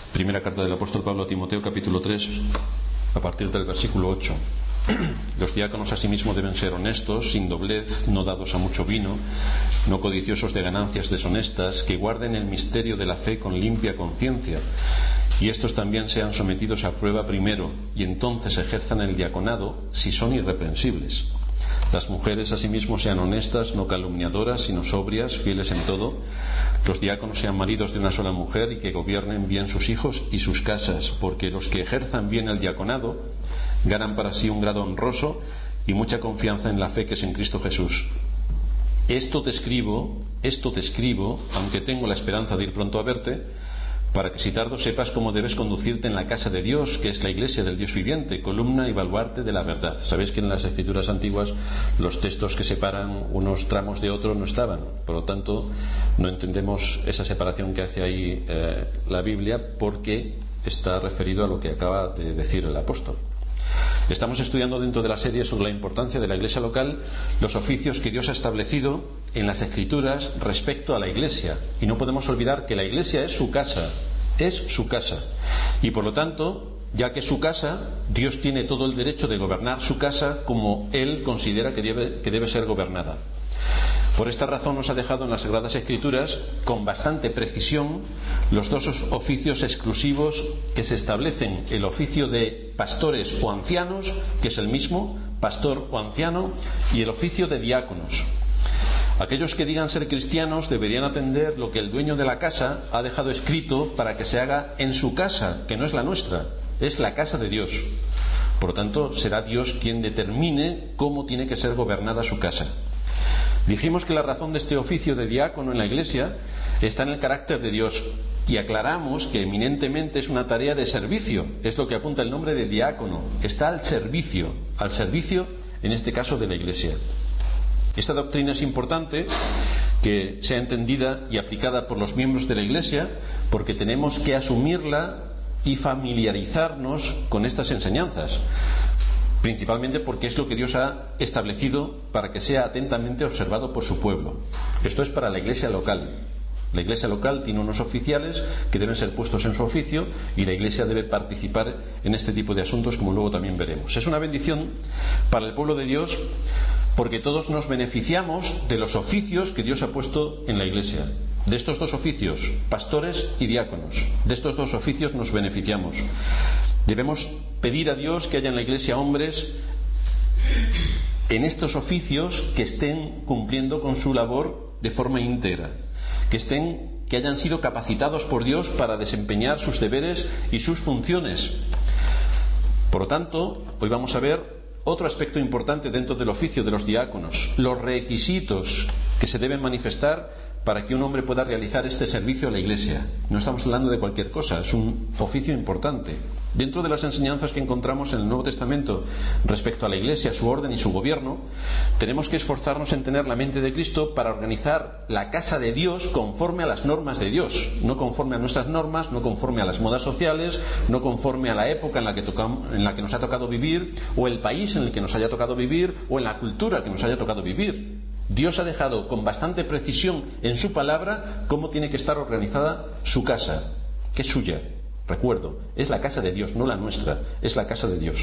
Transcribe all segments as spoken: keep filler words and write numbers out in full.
Primera carta del apóstol Pablo a Timoteo, capítulo tres, a partir del versículo ocho. Los diáconos asimismo deben ser honestos, sin doblez, no dados a mucho vino, no codiciosos de ganancias deshonestas, que guarden el misterio de la fe con limpia conciencia, y estos también sean sometidos a prueba primero, y entonces ejerzan el diaconado si son irreprensibles. Las mujeres asimismo sean honestas, no calumniadoras, sino sobrias, fieles en todo. Los diáconos sean maridos de una sola mujer y que gobiernen bien sus hijos y sus casas, porque los que ejerzan bien el diaconado ganan para sí un grado honroso y mucha confianza en la fe que es en Cristo Jesús. Esto te escribo, esto te escribo, aunque tengo la esperanza de ir pronto a verte, para que si tardo sepas cómo debes conducirte en la casa de Dios, que es la iglesia del Dios viviente, columna y baluarte de la verdad. Sabéis que en las escrituras antiguas los textos que separan unos tramos de otros no estaban, por lo tanto no entendemos esa separación que hace ahí eh, la Biblia, porque está referido a lo que acaba de decir el apóstol. Estamos estudiando dentro de la serie sobre la importancia de la iglesia local, los oficios que Dios ha establecido en las escrituras respecto a la iglesia, y no podemos olvidar que la iglesia es su casa, es su casa, y por lo tanto, ya que es su casa, Dios tiene todo el derecho de gobernar su casa como Él considera que debe, que debe ser gobernada. Por esta razón nos ha dejado en las Sagradas Escrituras con bastante precisión los dos oficios exclusivos que se establecen: el oficio de pastores o ancianos, que es el mismo, pastor o anciano, y el oficio de diáconos. Aquellos que digan ser cristianos deberían atender lo que el dueño de la casa ha dejado escrito para que se haga en su casa, que no es la nuestra, es la casa de Dios. Por lo tanto, será Dios quien determine cómo tiene que ser gobernada su casa. Dijimos que la razón de este oficio de diácono en la iglesia está en el carácter de Dios, y aclaramos que eminentemente es una tarea de servicio. Es lo que apunta el nombre de diácono. Está al servicio, al servicio en este caso de la iglesia. Esta doctrina es importante que sea entendida y aplicada por los miembros de la iglesia, porque tenemos que asumirla y familiarizarnos con estas enseñanzas, principalmente porque es lo que Dios ha establecido para que sea atentamente observado por su pueblo. Esto es para la iglesia local. La iglesia local tiene unos oficiales que deben ser puestos en su oficio, y la iglesia debe participar en este tipo de asuntos, como luego también veremos. Es una bendición para el pueblo de Dios, porque todos nos beneficiamos de los oficios que Dios ha puesto en la iglesia. De estos dos oficios, pastores y diáconos, de estos dos oficios nos beneficiamos. Debemos pedir a Dios que haya en la iglesia hombres en estos oficios que estén cumpliendo con su labor de forma íntegra, que estén, que hayan sido capacitados por Dios para desempeñar sus deberes y sus funciones. Por lo tanto, hoy vamos a ver otro aspecto importante dentro del oficio de los diáconos: los requisitos que se deben manifestar para que un hombre pueda realizar este servicio a la iglesia. No estamos hablando de cualquier cosa, es un oficio importante. Dentro de las enseñanzas que encontramos en el Nuevo Testamento respecto a la iglesia, su orden y su gobierno, tenemos que esforzarnos en tener la mente de Cristo para organizar la casa de Dios conforme a las normas de Dios, no conforme a nuestras normas, no conforme a las modas sociales, no conforme a la época en la que tocamos, en la que nos ha tocado vivir, o el país en el que nos haya tocado vivir, o en la cultura que nos haya tocado vivir. Dios ha dejado con bastante precisión en su palabra cómo tiene que estar organizada su casa, que es suya. Recuerdo, es la casa de Dios, no la nuestra, es la casa de Dios.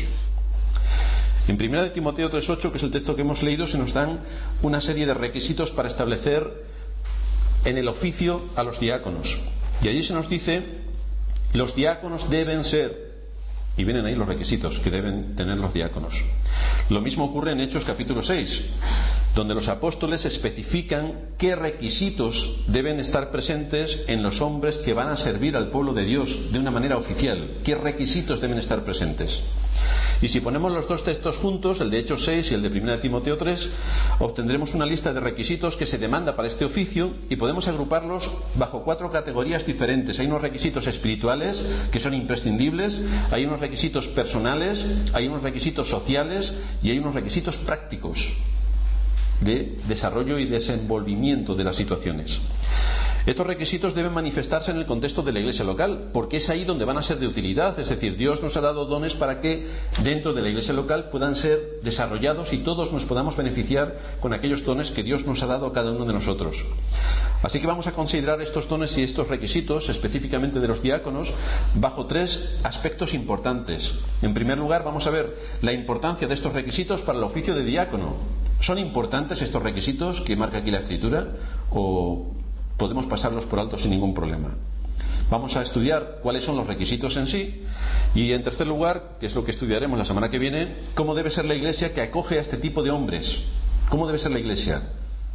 En primera de Timoteo tres ocho, que es el texto que hemos leído, se nos dan una serie de requisitos para establecer en el oficio a los diáconos. Y allí se nos dice: los diáconos deben ser... Y vienen ahí los requisitos que deben tener los diáconos. Lo mismo ocurre en Hechos capítulo seis, donde los apóstoles especifican qué requisitos deben estar presentes en los hombres que van a servir al pueblo de Dios de una manera oficial. ¿Qué requisitos deben estar presentes? Y si ponemos los dos textos juntos, el de Hechos seis y el de primera de Timoteo tres, obtendremos una lista de requisitos que se demanda para este oficio, y podemos agruparlos bajo cuatro categorías diferentes. Hay unos requisitos espirituales que son imprescindibles, hay unos requisitos personales, hay unos requisitos sociales y hay unos requisitos prácticos de desarrollo y desenvolvimiento de las situaciones. Estos requisitos deben manifestarse en el contexto de la iglesia local, porque es ahí donde van a ser de utilidad. Es decir, Dios nos ha dado dones para que dentro de la iglesia local puedan ser desarrollados y todos nos podamos beneficiar con aquellos dones que Dios nos ha dado a cada uno de nosotros. Así que vamos a considerar estos dones y estos requisitos, específicamente de los diáconos, bajo tres aspectos importantes. En primer lugar, vamos a ver la importancia de estos requisitos para el oficio de diácono. ¿Son importantes estos requisitos que marca aquí la Escritura o podemos pasarlos por alto sin ningún problema? Vamos a estudiar cuáles son los requisitos en sí y, en tercer lugar, que es lo que estudiaremos la semana que viene, cómo debe ser la iglesia que acoge a este tipo de hombres. ¿Cómo debe ser la iglesia?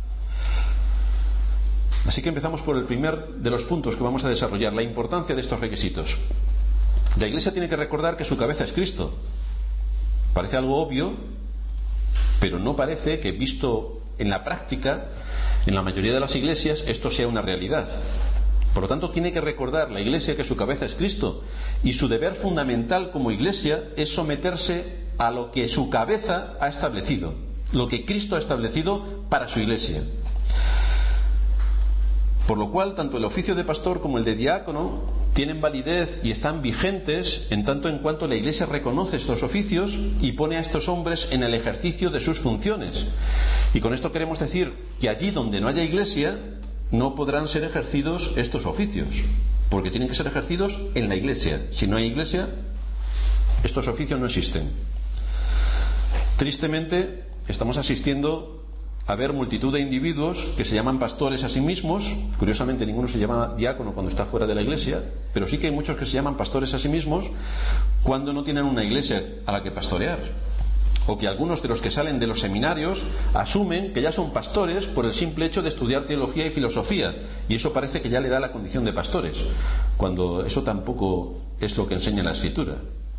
Así que empezamos por el primer de los puntos que vamos a desarrollar, la importancia de estos requisitos. La iglesia tiene que recordar que su cabeza es Cristo. Parece algo obvio, pero no parece que, visto en la práctica, en la mayoría de las iglesias, esto sea una realidad. Por lo tanto, tiene que recordar la iglesia que su cabeza es Cristo, y su deber fundamental como iglesia es someterse a lo que su cabeza ha establecido, lo que Cristo ha establecido para su iglesia. Por lo cual, tanto el oficio de pastor como el de diácono tienen validez y están vigentes en tanto en cuanto la iglesia reconoce estos oficios y pone a estos hombres en el ejercicio de sus funciones. Y con esto queremos decir que allí donde no haya iglesia no podrán ser ejercidos estos oficios, porque tienen que ser ejercidos en la iglesia. Si no hay iglesia, estos oficios no existen. Tristemente, estamos asistiendo a ver multitud de individuos que se llaman pastores a sí mismos. Curiosamente, ninguno se llama diácono cuando está fuera de la iglesia, pero sí que hay muchos que se llaman pastores a sí mismos cuando no tienen una iglesia a la que pastorear. O que algunos de los que salen de los seminarios asumen que ya son pastores por el simple hecho de estudiar teología y filosofía, y eso parece que ya le da la condición de pastores, cuando eso tampoco es lo que enseña la Escritura.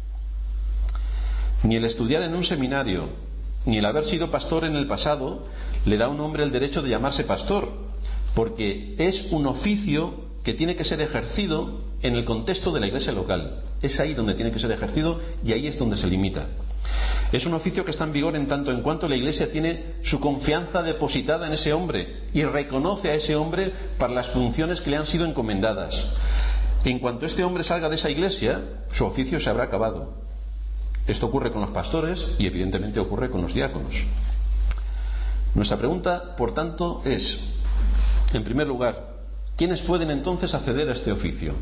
Ni el estudiar en un seminario ni el haber sido pastor en el pasado le da a un hombre el derecho de llamarse pastor, porque es un oficio que tiene que ser ejercido en el contexto de la iglesia local. Es ahí donde tiene que ser ejercido y ahí es donde se limita. Es un oficio que está en vigor en tanto en cuanto la iglesia tiene su confianza depositada en ese hombre y reconoce a ese hombre para las funciones que le han sido encomendadas. En cuanto este hombre salga de esa iglesia, su oficio se habrá acabado. Esto ocurre con los pastores y evidentemente ocurre con los diáconos. Nuestra pregunta, por tanto, es, en primer lugar, ¿quiénes pueden entonces acceder a este oficio?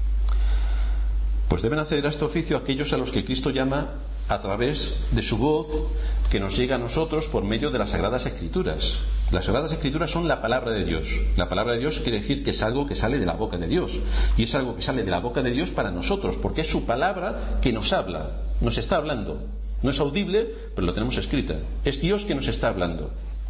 Pues deben acceder a este oficio aquellos a los que Cristo llama a través de su voz que nos llega a nosotros por medio de las Sagradas Escrituras. Las Sagradas Escrituras son la palabra de Dios. La palabra de Dios quiere decir que es algo que sale de la boca de Dios. Y es algo que sale de la boca de Dios para nosotros, porque es su palabra que nos habla, nos está hablando. No es audible, pero lo tenemos escrita. Es Dios que nos está hablando.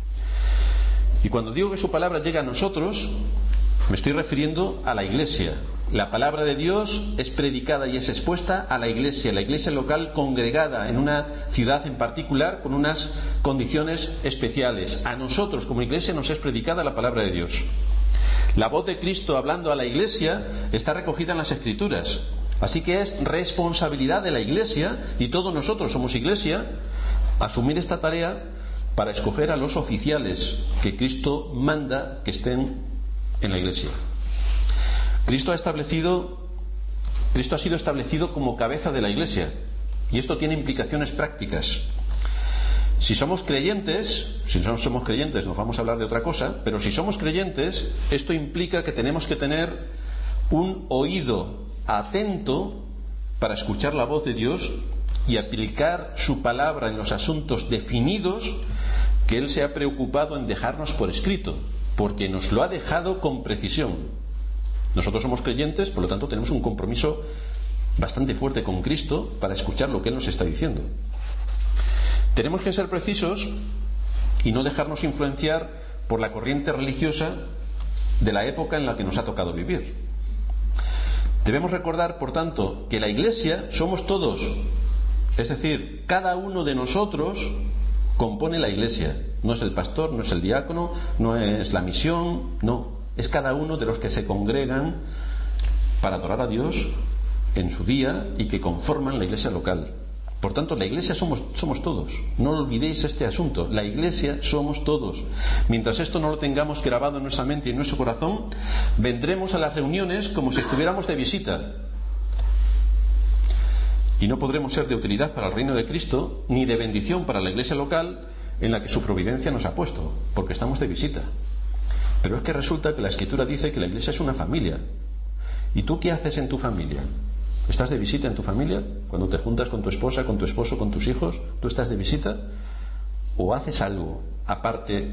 Y cuando digo que su palabra llega a nosotros, me estoy refiriendo a la iglesia. La palabra de Dios es predicada y es expuesta a la iglesia, la iglesia local congregada en una ciudad en particular con unas condiciones especiales. A nosotros como iglesia nos es predicada la palabra de Dios. La voz de Cristo hablando a la iglesia está recogida en las Escrituras. Así que es responsabilidad de la iglesia, y todos nosotros somos iglesia, asumir esta tarea para escoger a los oficiales que Cristo manda que estén en la iglesia. Cristo ha establecido, Cristo ha sido establecido como cabeza de la iglesia, y esto tiene implicaciones prácticas. Si somos creyentes, si no somos creyentes nos vamos a hablar de otra cosa, pero si somos creyentes, esto implica que tenemos que tener un oído atento para escuchar la voz de Dios y aplicar su palabra en los asuntos definidos que Él se ha preocupado en dejarnos por escrito, porque nos lo ha dejado con precisión. Nosotros somos creyentes, por lo tanto tenemos un compromiso bastante fuerte con Cristo para escuchar lo que Él nos está diciendo. Tenemos que ser precisos y no dejarnos influenciar por la corriente religiosa de la época en la que nos ha tocado vivir. Debemos recordar, por tanto, que la iglesia somos todos, es decir, cada uno de nosotros compone la iglesia. No es el pastor, no es el diácono, no es la misión, no. Es cada uno de los que se congregan para adorar a Dios en su día y que conforman la iglesia local. Por tanto, la Iglesia somos, somos todos. No olvidéis este asunto. La Iglesia somos todos. Mientras esto no lo tengamos grabado en nuestra mente y en nuestro corazón, vendremos a las reuniones como si estuviéramos de visita. Y no podremos ser de utilidad para el reino de Cristo, ni de bendición para la Iglesia local en la que su providencia nos ha puesto, porque estamos de visita. Pero es que resulta que la Escritura dice que la Iglesia es una familia. ¿Y tú qué haces en tu familia? ¿Estás de visita en tu familia? Cuando te juntas con tu esposa, con tu esposo, con tus hijos, ¿tú estás de visita? ¿O haces algo aparte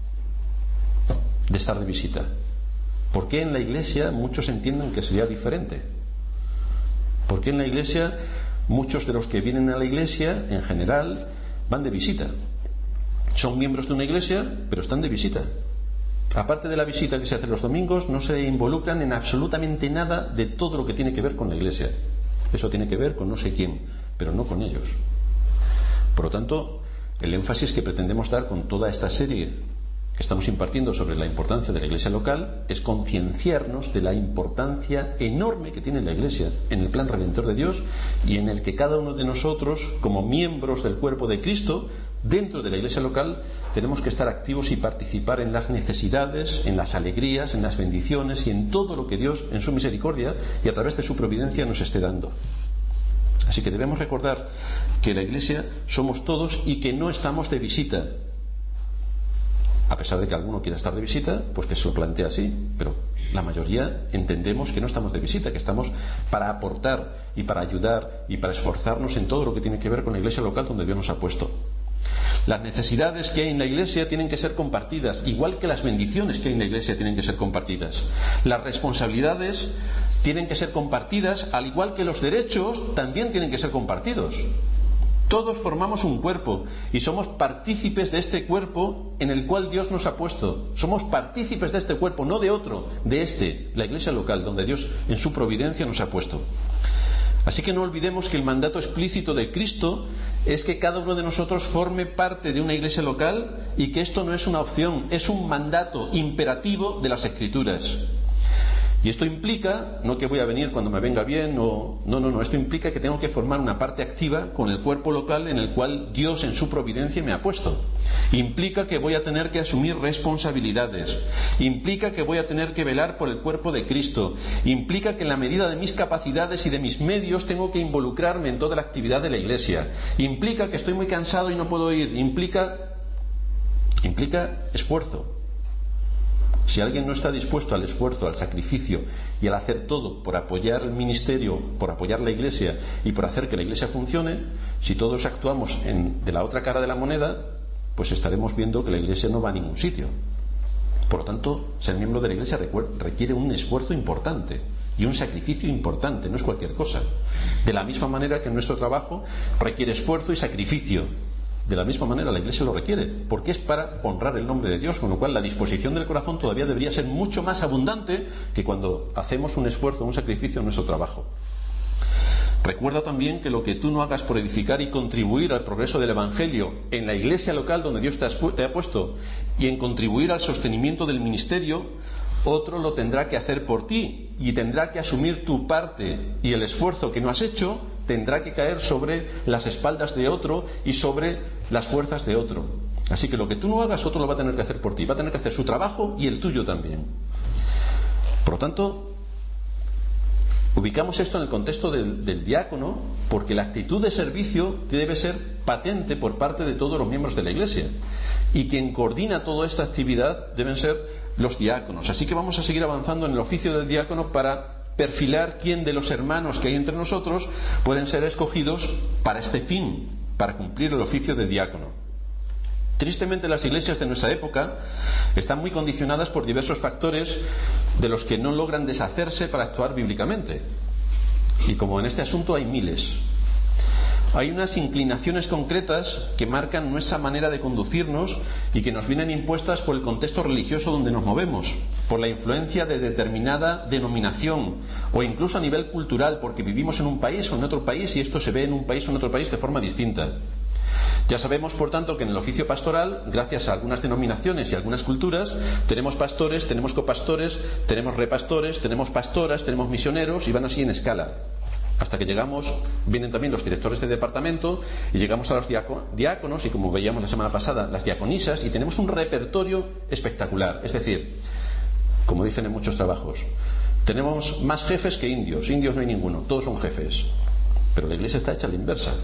de estar de visita? ¿Por qué en la Iglesia muchos entienden que sería diferente? ¿Por qué en la Iglesia muchos de los que vienen a la Iglesia en general van de visita? Son miembros de una Iglesia, pero están de visita. Aparte de la visita que se hace los domingos, no se involucran en absolutamente nada de todo lo que tiene que ver con la Iglesia. Eso tiene que ver con no sé quién, pero no con ellos. Por lo tanto, el énfasis que pretendemos dar con toda esta serie que estamos impartiendo sobre la importancia de la Iglesia local es concienciarnos de la importancia enorme que tiene la Iglesia en el plan redentor de Dios y en el que cada uno de nosotros, como miembros del cuerpo de Cristo, dentro de la Iglesia local, tenemos que estar activos y participar en las necesidades, en las alegrías, en las bendiciones y en todo lo que Dios, en su misericordia y a través de su providencia, nos esté dando. Así que debemos recordar que la Iglesia somos todos y que no estamos de visita. A pesar de que alguno quiera estar de visita, pues que se lo plantee así, pero la mayoría entendemos que no estamos de visita, que estamos para aportar y para ayudar y para esforzarnos en todo lo que tiene que ver con la Iglesia local donde Dios nos ha puesto. Las necesidades que hay en la Iglesia tienen que ser compartidas, igual que las bendiciones que hay en la Iglesia tienen que ser compartidas. Las responsabilidades tienen que ser compartidas, al igual que los derechos también tienen que ser compartidos. Todos formamos un cuerpo y somos partícipes de este cuerpo en el cual Dios nos ha puesto. Somos partícipes de este cuerpo, no de otro, de este, la Iglesia local, donde Dios en su providencia nos ha puesto. Así que no olvidemos que el mandato explícito de Cristo es que cada uno de nosotros forme parte de una iglesia local y que esto no es una opción, es un mandato imperativo de las Escrituras. Y esto implica, no que voy a venir cuando me venga bien, o, no, no, no, esto implica que tengo que formar una parte activa con el cuerpo local en el cual Dios en su providencia me ha puesto. Implica que voy a tener que asumir responsabilidades. Implica que voy a tener que velar por el cuerpo de Cristo. Implica que en la medida de mis capacidades y de mis medios tengo que involucrarme en toda la actividad de la Iglesia. Implica que estoy muy cansado y no puedo ir. Implica, implica esfuerzo. Si alguien no está dispuesto al esfuerzo, al sacrificio y al hacer todo por apoyar el ministerio, por apoyar la Iglesia y por hacer que la Iglesia funcione, si todos actuamos en, de la otra cara de la moneda, pues estaremos viendo que la Iglesia no va a ningún sitio. Por lo tanto, ser miembro de la Iglesia requiere un esfuerzo importante y un sacrificio importante, no es cualquier cosa. De la misma manera que nuestro trabajo requiere esfuerzo y sacrificio, de la misma manera la Iglesia lo requiere, porque es para honrar el nombre de Dios, con lo cual la disposición del corazón todavía debería ser mucho más abundante que cuando hacemos un esfuerzo, un sacrificio en nuestro trabajo. Recuerda también que lo que tú no hagas por edificar y contribuir al progreso del Evangelio en la iglesia local donde Dios te, has, te ha puesto y en contribuir al sostenimiento del ministerio, otro lo tendrá que hacer por ti y tendrá que asumir tu parte, y el esfuerzo que no has hecho tendrá que caer sobre las espaldas de otro y sobre las fuerzas de otro. Así que lo que tú no hagas, otro lo va a tener que hacer por ti, va a tener que hacer su trabajo y el tuyo también. Por lo tanto, ubicamos esto en el contexto del, del diácono, porque la actitud de servicio debe ser patente por parte de todos los miembros de la Iglesia, y quien coordina toda esta actividad deben ser los diáconos. Así que vamos a seguir avanzando en el oficio del diácono para perfilar quién de los hermanos que hay entre nosotros pueden ser escogidos para este fin, para cumplir el oficio de diácono. Tristemente, las iglesias de nuestra época están muy condicionadas por diversos factores de los que no logran deshacerse para actuar bíblicamente. Y como en este asunto hay miles, hay unas inclinaciones concretas que marcan nuestra manera de conducirnos y que nos vienen impuestas por el contexto religioso donde nos movemos, por la influencia de determinada denominación o incluso a nivel cultural, porque vivimos en un país o en otro país y esto se ve en un país o en otro país de forma distinta. Ya sabemos, por tanto, que en el oficio pastoral, gracias a algunas denominaciones y algunas culturas, tenemos pastores, tenemos copastores, tenemos repastores, tenemos pastoras, tenemos misioneros y van así en escala. Hasta que llegamos, vienen también los directores de departamento y llegamos a los diáconos y, como veíamos la semana pasada, las diaconisas, y tenemos un repertorio espectacular. Es decir, como dicen en muchos trabajos, tenemos más jefes que indios. Indios no hay ninguno, todos son jefes. Pero la Iglesia está hecha a la inversa.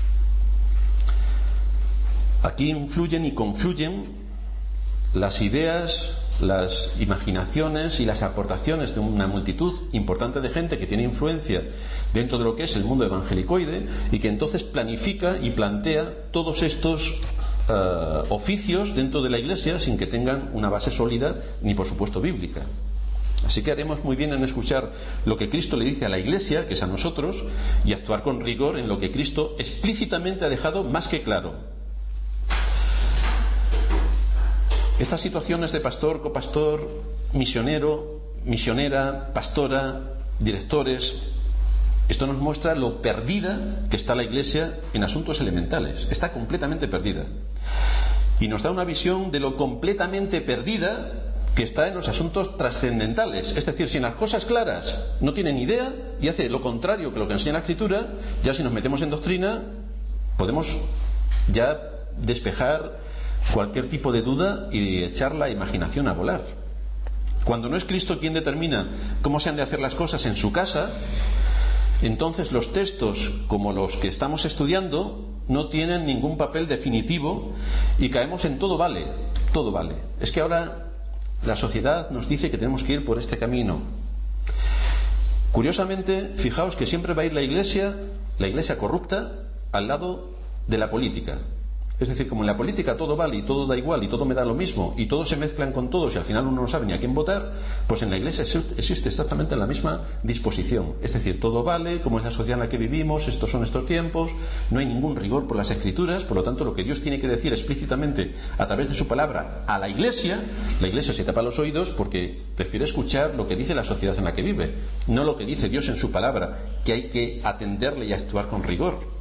Aquí influyen y confluyen las ideas, las imaginaciones y las aportaciones de una multitud importante de gente que tiene influencia dentro de lo que es el mundo evangelicoide y que entonces planifica y plantea todos estos uh, oficios dentro de la Iglesia sin que tengan una base sólida ni, por supuesto, bíblica. Así que haremos muy bien en escuchar lo que Cristo le dice a la Iglesia, que es a nosotros, y actuar con rigor en lo que Cristo explícitamente ha dejado más que claro. Estas situaciones de pastor, copastor, misionero, misionera, pastora, directores, esto nos muestra lo perdida que está la Iglesia en asuntos elementales. Está completamente perdida. Y nos da una visión de lo completamente perdida que está en los asuntos trascendentales. Es decir, si en las cosas claras no tiene ni idea y hace lo contrario que lo que enseña la Escritura, ya si nos metemos en doctrina podemos ya despejar cualquier tipo de duda y echar la imaginación a volar. Cuando no es Cristo quien determina cómo se han de hacer las cosas en su casa, entonces los textos como los que estamos estudiando no tienen ningún papel definitivo y caemos en todo vale, todo vale. Es que ahora la sociedad nos dice que tenemos que ir por este camino. Curiosamente, fijaos que siempre va a ir la Iglesia, la Iglesia corrupta, al lado de la política. Es decir, como en la política todo vale y todo da igual y todo me da lo mismo y todos se mezclan con todos y al final uno no sabe ni a quién votar, pues en la Iglesia existe exactamente la misma disposición. Es decir, todo vale, como es la sociedad en la que vivimos, estos son estos tiempos, no hay ningún rigor por las Escrituras, por lo tanto lo que Dios tiene que decir explícitamente a través de su palabra a la Iglesia, la Iglesia se tapa los oídos porque prefiere escuchar lo que dice la sociedad en la que vive, no lo que dice Dios en su palabra, que hay que atenderle y actuar con rigor.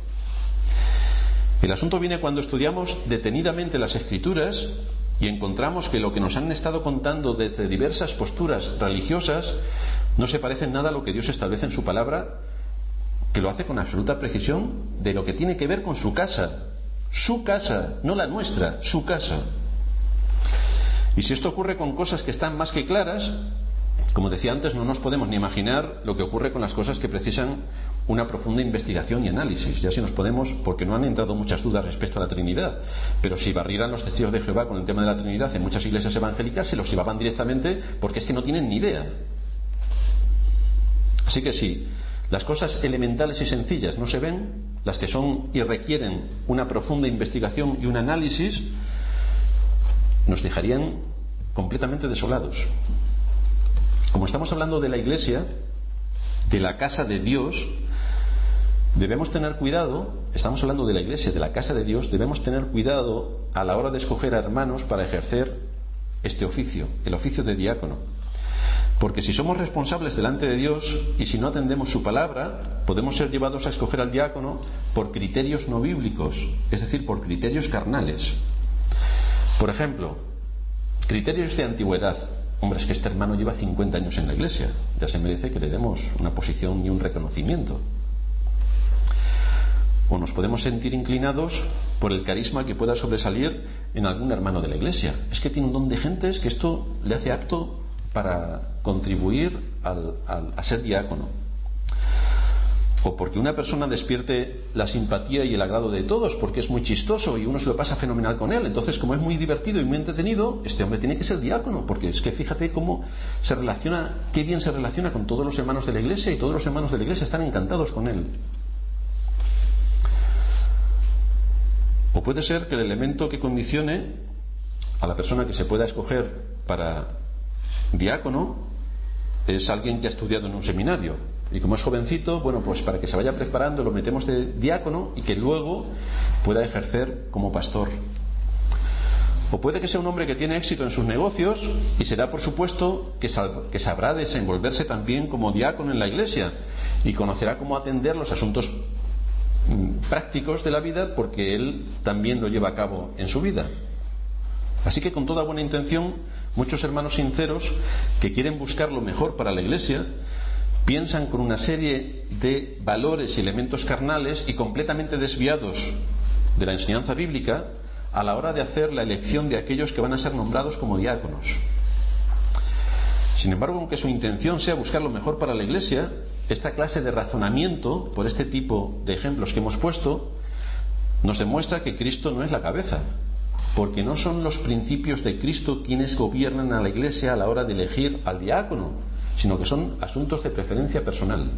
El asunto viene cuando estudiamos detenidamente las Escrituras y encontramos que lo que nos han estado contando desde diversas posturas religiosas no se parece en nada a lo que Dios establece en su palabra, que lo hace con absoluta precisión de lo que tiene que ver con su casa, su casa, no la nuestra, su casa. Y si esto ocurre con cosas que están más que claras, como decía antes, no nos podemos ni imaginar lo que ocurre con las cosas que precisan una profunda investigación y análisis. Ya si nos podemos, porque no han entrado muchas dudas respecto a la Trinidad, pero si barrieran los testigos de Jehová con el tema de la Trinidad en muchas iglesias evangélicas, se los llevaban directamente porque es que no tienen ni idea. Así que sí, las cosas elementales y sencillas no se ven, las que son y requieren una profunda investigación y un análisis, nos dejarían completamente desolados. Como estamos hablando de la Iglesia, de la casa de Dios, debemos tener cuidado, estamos hablando de la Iglesia, de la casa de Dios, debemos tener cuidado a la hora de escoger a hermanos para ejercer este oficio, el oficio de diácono. Porque si somos responsables delante de Dios y si no atendemos su palabra, podemos ser llevados a escoger al diácono por criterios no bíblicos, es decir, por criterios carnales. Por ejemplo, criterios de antigüedad. Hombre, es que este hermano lleva cincuenta años en la Iglesia, ya se merece que le demos una posición y un reconocimiento. O nos podemos sentir inclinados por el carisma que pueda sobresalir en algún hermano de la Iglesia. Es que tiene un don de gentes que esto le hace apto para contribuir al, al, a ser diácono. O porque una persona despierte la simpatía y el agrado de todos, porque es muy chistoso y uno se lo pasa fenomenal con él. Entonces, como es muy divertido y muy entretenido, este hombre tiene que ser diácono, porque es que fíjate cómo se relaciona, qué bien se relaciona con todos los hermanos de la Iglesia, y todos los hermanos de la Iglesia están encantados con él. O puede ser que el elemento que condicione a la persona que se pueda escoger para diácono es alguien que ha estudiado en un seminario. Y como es jovencito, bueno, pues para que se vaya preparando lo metemos de diácono y que luego pueda ejercer como pastor. O puede que sea un hombre que tiene éxito en sus negocios y será, por supuesto, que, sal- que sabrá desenvolverse también como diácono en la Iglesia y conocerá cómo atender los asuntos mm, prácticos de la vida, porque él también lo lleva a cabo en su vida. Así que con toda buena intención, muchos hermanos sinceros que quieren buscar lo mejor para la Iglesia piensan con una serie de valores y elementos carnales y completamente desviados de la enseñanza bíblica a la hora de hacer la elección de aquellos que van a ser nombrados como diáconos. Sin embargo, aunque su intención sea buscar lo mejor para la Iglesia, esta clase de razonamiento, por este tipo de ejemplos que hemos puesto, nos demuestra que Cristo no es la cabeza, porque no son los principios de Cristo quienes gobiernan a la Iglesia a la hora de elegir al diácono, sino que son asuntos de preferencia personal.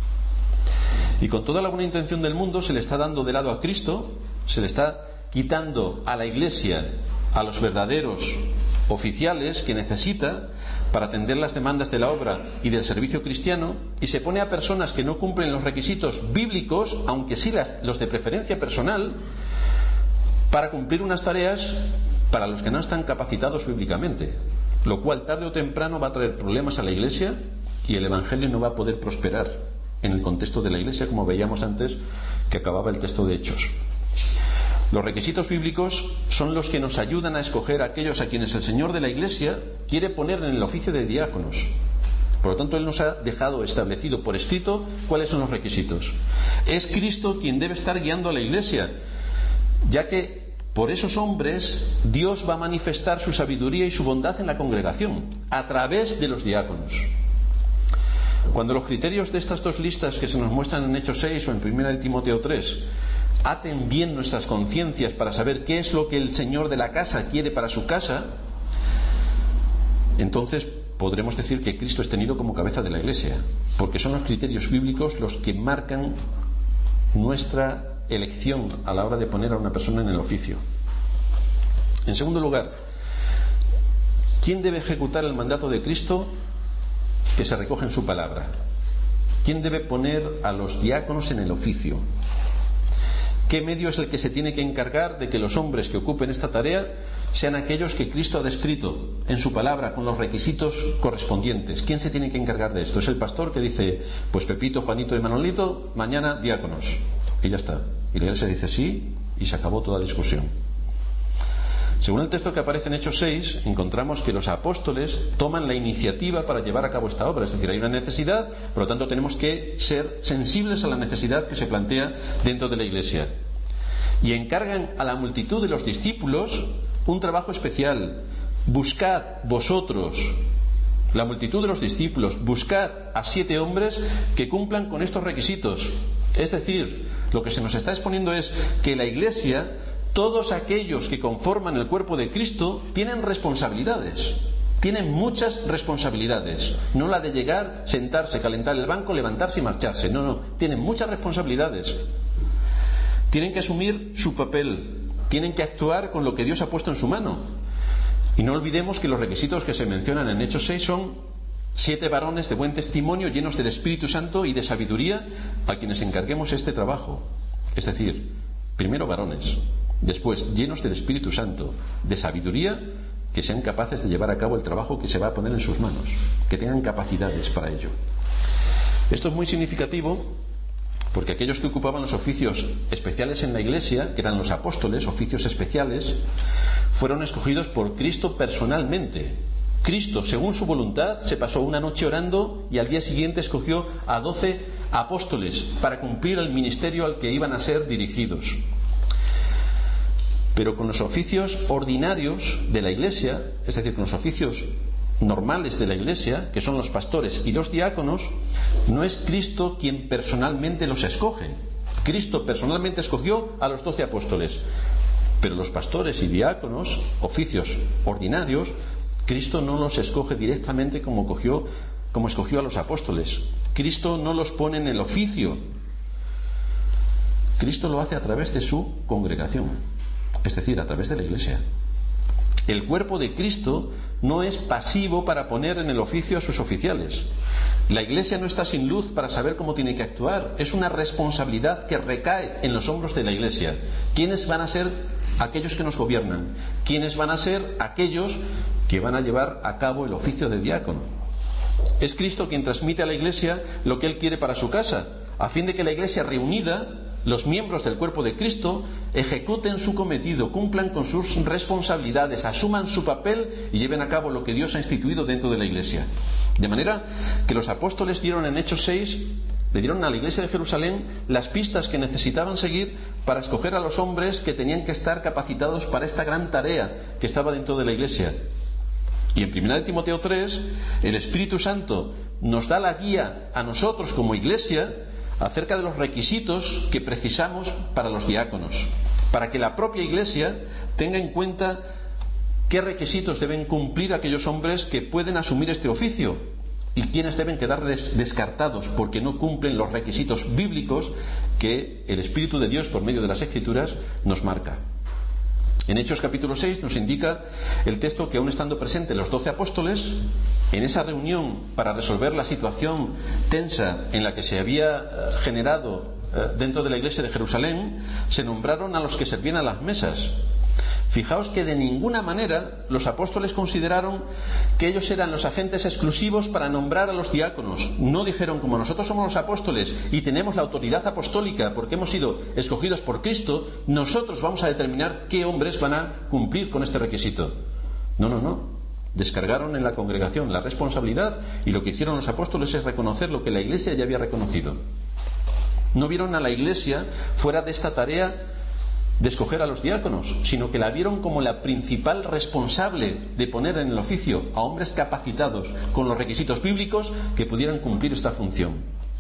Y con toda la buena intención del mundo se le está dando de lado a Cristo, se le está quitando a la Iglesia a los verdaderos oficiales que necesita para atender las demandas de la obra y del servicio cristiano, y se pone a personas que no cumplen los requisitos bíblicos, aunque sí las, los de preferencia personal, para cumplir unas tareas para los que no están capacitados bíblicamente, lo cual tarde o temprano va a traer problemas a la Iglesia y el Evangelio no va a poder prosperar en el contexto de la Iglesia, como veíamos antes que acababa el texto de Hechos. Los requisitos bíblicos son los que nos ayudan a escoger a aquellos a quienes el Señor de la Iglesia quiere poner en el oficio de diáconos. Por lo tanto, Él nos ha dejado establecido por escrito cuáles son los requisitos. Es Cristo quien debe estar guiando a la Iglesia, ya que por esos hombres Dios va a manifestar su sabiduría y su bondad en la congregación, a través de los diáconos. Cuando los criterios de estas dos listas que se nos muestran en Hechos seis o en primera de Timoteo tres aten bien nuestras conciencias para saber qué es lo que el Señor de la casa quiere para su casa, entonces podremos decir que Cristo es tenido como cabeza de la Iglesia, porque son los criterios bíblicos los que marcan nuestra elección a la hora de poner a una persona en el oficio. En segundo lugar, ¿quién debe ejecutar el mandato de Cristo que se recoge en su palabra? ¿Quién debe poner a los diáconos en el oficio? ¿Qué medio es el que se tiene que encargar de que los hombres que ocupen esta tarea sean aquellos que Cristo ha descrito en su palabra con los requisitos correspondientes? ¿Quién se tiene que encargar de esto? Es el pastor que dice, pues Pepito, Juanito y Manolito, mañana diáconos. Y ya está. Y la Iglesia dice sí, y se acabó toda discusión. Según el texto que aparece en Hechos seis, encontramos que los apóstoles toman la iniciativa para llevar a cabo esta obra. Es decir, hay una necesidad, por lo tanto tenemos que ser sensibles a la necesidad que se plantea dentro de la Iglesia. Y encargan a la multitud de los discípulos un trabajo especial. Buscad vosotros, la multitud de los discípulos, buscad a siete hombres que cumplan con estos requisitos. Es decir, lo que se nos está exponiendo es que la Iglesia, todos aquellos que conforman el cuerpo de Cristo, tienen responsabilidades, tienen muchas responsabilidades, no la de llegar, sentarse, calentar el banco, levantarse y marcharse, no, no, tienen muchas responsabilidades, tienen que asumir su papel, tienen que actuar con lo que Dios ha puesto en su mano. Y no olvidemos que los requisitos que se mencionan en Hechos seis son siete varones de buen testimonio, llenos del Espíritu Santo y de sabiduría, a quienes encarguemos este trabajo. Es decir, primero varones, después llenos del Espíritu Santo, de sabiduría, que sean capaces de llevar a cabo el trabajo que se va a poner en sus manos, que tengan capacidades para ello. Esto es muy significativo porque aquellos que ocupaban los oficios especiales en la Iglesia, que eran los apóstoles, oficios especiales, fueron escogidos por Cristo personalmente. Cristo, según su voluntad, se pasó una noche orando y al día siguiente escogió a doce apóstoles para cumplir el ministerio al que iban a ser dirigidos. Pero con los oficios ordinarios de la Iglesia, es decir, con los oficios normales de la Iglesia, que son los pastores y los diáconos, no es Cristo quien personalmente los escoge. Cristo personalmente escogió a los doce apóstoles, pero los pastores y diáconos, oficios ordinarios, Cristo no los escoge directamente como, cogió, como escogió a los apóstoles. Cristo no los pone en el oficio. Cristo lo hace a través de su congregación, es decir, a través de la Iglesia. El cuerpo de Cristo no es pasivo para poner en el oficio a sus oficiales. La Iglesia no está sin luz para saber cómo tiene que actuar. Es una responsabilidad que recae en los hombros de la Iglesia. ¿Quiénes van a ser aquellos que nos gobiernan? ¿Quiénes van a ser aquellos que van a llevar a cabo el oficio de diácono? Es Cristo quien transmite a la Iglesia lo que Él quiere para su casa, a fin de que la Iglesia reunida, los miembros del cuerpo de Cristo, ejecuten su cometido, cumplan con sus responsabilidades, asuman su papel y lleven a cabo lo que Dios ha instituido dentro de la Iglesia. De manera que los apóstoles dieron en Hechos seis, le dieron a la iglesia de Jerusalén las pistas que necesitaban seguir para escoger a los hombres que tenían que estar capacitados para esta gran tarea que estaba dentro de la iglesia. Y en primera de Timoteo tres, el Espíritu Santo nos da la guía a nosotros como iglesia acerca de los requisitos que precisamos para los diáconos, para que la propia iglesia tenga en cuenta qué requisitos deben cumplir aquellos hombres que pueden asumir este oficio y quienes deben quedar des- descartados porque no cumplen los requisitos bíblicos que el Espíritu de Dios, por medio de las Escrituras, nos marca. En Hechos capítulo seis nos indica el texto que, aun estando presentes los doce apóstoles, en esa reunión para resolver la situación tensa en la que se había generado dentro de la iglesia de Jerusalén, se nombraron a los que servían a las mesas. Fijaos que de ninguna manera los apóstoles consideraron que ellos eran los agentes exclusivos para nombrar a los diáconos. No dijeron, como nosotros somos los apóstoles y tenemos la autoridad apostólica porque hemos sido escogidos por Cristo, nosotros vamos a determinar qué hombres van a cumplir con este requisito. No, no, no. Descargaron en la congregación la responsabilidad y lo que hicieron los apóstoles es reconocer lo que la iglesia ya había reconocido. No vieron a la iglesia fuera de esta tarea de escoger a los diáconos, sino que la vieron como la principal responsable de poner en el oficio a hombres capacitados con los requisitos bíblicos que pudieran cumplir esta función.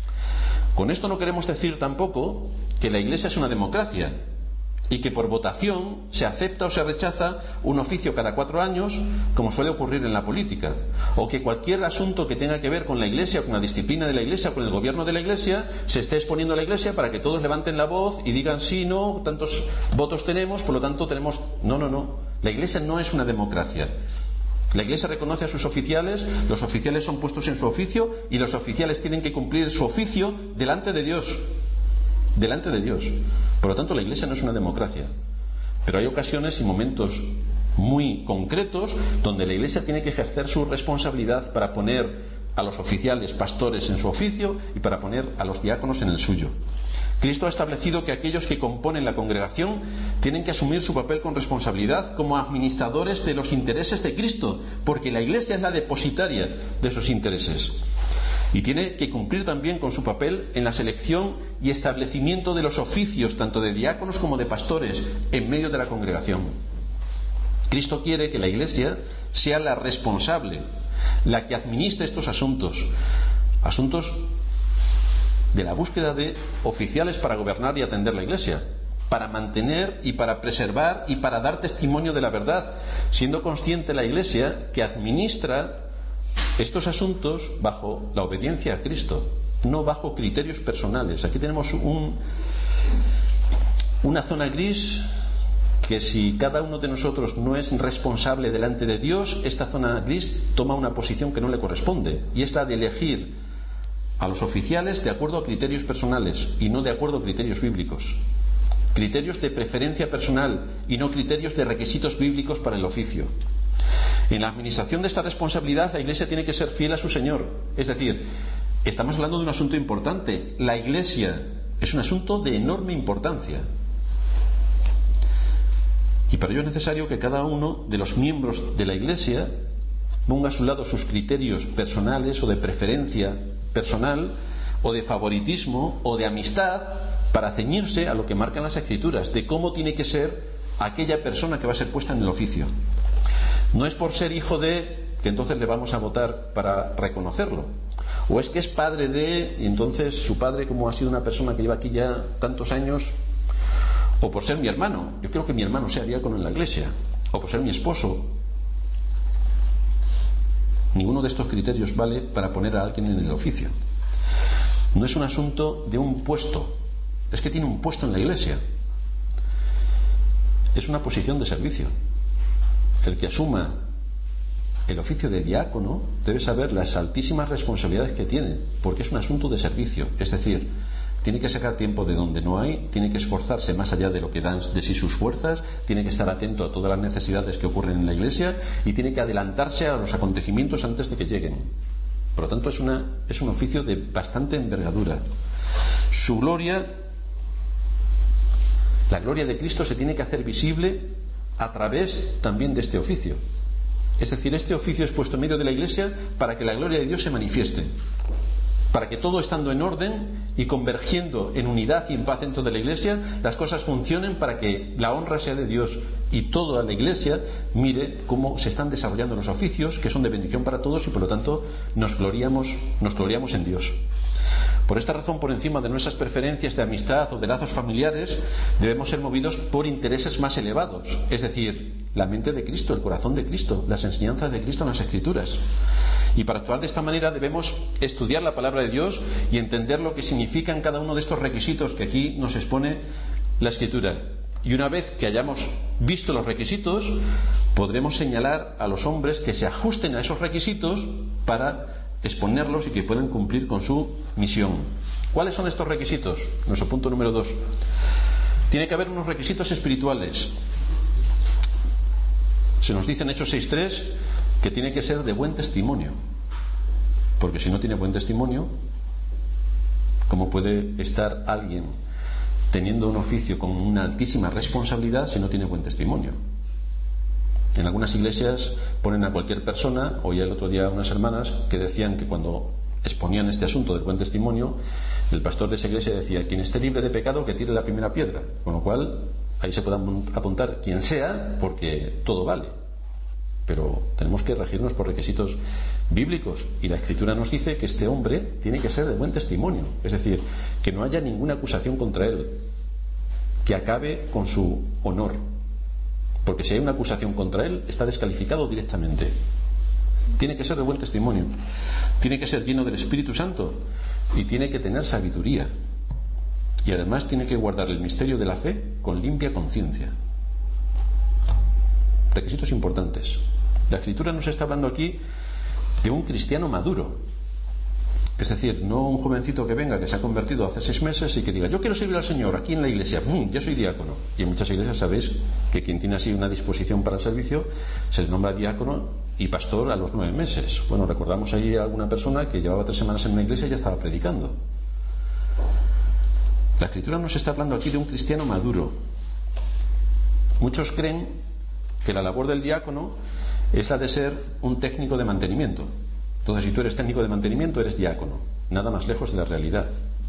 Con esto no queremos decir tampoco que la iglesia es una democracia y que por votación se acepta o se rechaza un oficio cada cuatro años, como suele ocurrir en la política, o que cualquier asunto que tenga que ver con la iglesia, con la disciplina de la iglesia, con el gobierno de la iglesia, se esté exponiendo a la iglesia para que todos levanten la voz y digan sí, no, tantos votos tenemos, por lo tanto tenemos... No, no, no. La iglesia no es una democracia. La iglesia reconoce a sus oficiales, los oficiales son puestos en su oficio y los oficiales tienen que cumplir su oficio delante de Dios. Delante de Dios. Por lo tanto, la iglesia no es una democracia. Pero hay ocasiones y momentos muy concretos donde la iglesia tiene que ejercer su responsabilidad para poner a los oficiales pastores en su oficio y para poner a los diáconos en el suyo. Cristo ha establecido que aquellos que componen la congregación tienen que asumir su papel con responsabilidad como administradores de los intereses de Cristo, porque la iglesia es la depositaria de esos intereses. Y tiene que cumplir también con su papel en la selección y establecimiento de los oficios, tanto de diáconos como de pastores, en medio de la congregación. Cristo quiere que la iglesia sea la responsable, la que administre estos asuntos, asuntos de la búsqueda de oficiales para gobernar y atender la iglesia, para mantener y para preservar y para dar testimonio de la verdad, siendo consciente la iglesia que administra estos asuntos bajo la obediencia a Cristo, no bajo criterios personales. Aquí tenemos un, una zona gris que, si cada uno de nosotros no es responsable delante de Dios, esta zona gris toma una posición que no le corresponde, y es la de elegir a los oficiales de acuerdo a criterios personales y no de acuerdo a criterios bíblicos. Criterios de preferencia personal y no criterios de requisitos bíblicos para el oficio. En la administración de esta responsabilidad, la iglesia tiene que ser fiel a su Señor. Es decir, estamos hablando de un asunto importante. La iglesia es un asunto de enorme importancia. Y para ello es necesario que cada uno de los miembros de la iglesia ponga a su lado sus criterios personales o de preferencia personal o de favoritismo o de amistad para ceñirse a lo que marcan las Escrituras de cómo tiene que ser aquella persona que va a ser puesta en el oficio. No es por ser hijo de que entonces le vamos a votar para reconocerlo, o es que es padre de y entonces su padre, como ha sido una persona que lleva aquí ya tantos años, o por ser mi hermano, yo creo que mi hermano sea diácono en la iglesia, o por ser mi esposo. Ninguno de estos criterios vale para poner a alguien en el oficio. No es un asunto de un puesto, es que tiene un puesto en la iglesia, es una posición de servicio. El que asuma el oficio de diácono debe saber las altísimas responsabilidades que tiene, porque es un asunto de servicio. Es decir, tiene que sacar tiempo de donde no hay, tiene que esforzarse más allá de lo que dan de sí sus fuerzas, tiene que estar atento a todas las necesidades que ocurren en la iglesia y tiene que adelantarse a los acontecimientos antes de que lleguen. Por lo tanto, es, una, es un oficio de bastante envergadura. Su gloria, la gloria de Cristo, se tiene que hacer visible a través también de este oficio. Es decir, este oficio es puesto en medio de la Iglesia para que la gloria de Dios se manifieste, para que todo estando en orden y convergiendo en unidad y en paz dentro de la Iglesia, las cosas funcionen para que la honra sea de Dios y toda la Iglesia mire cómo se están desarrollando los oficios, que son de bendición para todos, y por lo tanto nos gloriamos, nos gloriamos en Dios. Por esta razón, por encima de nuestras preferencias de amistad o de lazos familiares, debemos ser movidos por intereses más elevados, es decir, la mente de Cristo, el corazón de Cristo, las enseñanzas de Cristo en las Escrituras. Y para actuar de esta manera debemos estudiar la palabra de Dios y entender lo que significan cada uno de estos requisitos que aquí nos expone la Escritura. Y una vez que hayamos visto los requisitos, podremos señalar a los hombres que se ajusten a esos requisitos para exponerlos y que puedan cumplir con su misión. ¿Cuáles son estos requisitos? Nuestro punto número dos. Tiene que haber unos requisitos espirituales. Se nos dice en Hechos seis tres que tiene que ser de buen testimonio, porque si no tiene buen testimonio, ¿cómo puede estar alguien teniendo un oficio con una altísima responsabilidad si no tiene buen testimonio? En algunas iglesias ponen a cualquier persona. Oí el otro día unas hermanas que decían que cuando exponían este asunto del buen testimonio, el pastor de esa iglesia decía: quien esté libre de pecado que tire la primera piedra, con lo cual ahí se puede apuntar quien sea, porque todo vale. Pero tenemos que regirnos por requisitos bíblicos, y la Escritura nos dice que este hombre tiene que ser de buen testimonio, es decir, que no haya ninguna acusación contra él, que acabe con su honor, porque si hay una acusación contra él está descalificado directamente. Tiene que ser de buen testimonio, tiene que ser lleno del Espíritu Santo y tiene que tener sabiduría, y además tiene que guardar el misterio de la fe con limpia conciencia. Requisitos importantes. La Escritura nos está hablando aquí de un cristiano maduro, es decir, no un jovencito que venga, que se ha convertido hace seis meses y que diga: yo quiero servir al Señor aquí en la iglesia, ¡fum!, yo soy diácono. Y en muchas iglesias sabéis que quien tiene así una disposición para el servicio se le nombra diácono y pastor a los nueve meses. Bueno, recordamos ahí a alguna persona que llevaba tres semanas en una iglesia y ya estaba predicando. La Escritura nos está hablando aquí de un cristiano maduro. Muchos creen que la labor del diácono es la de ser un técnico de mantenimiento. Entonces, si tú eres técnico de mantenimiento, eres diácono. Nada más lejos de la realidad.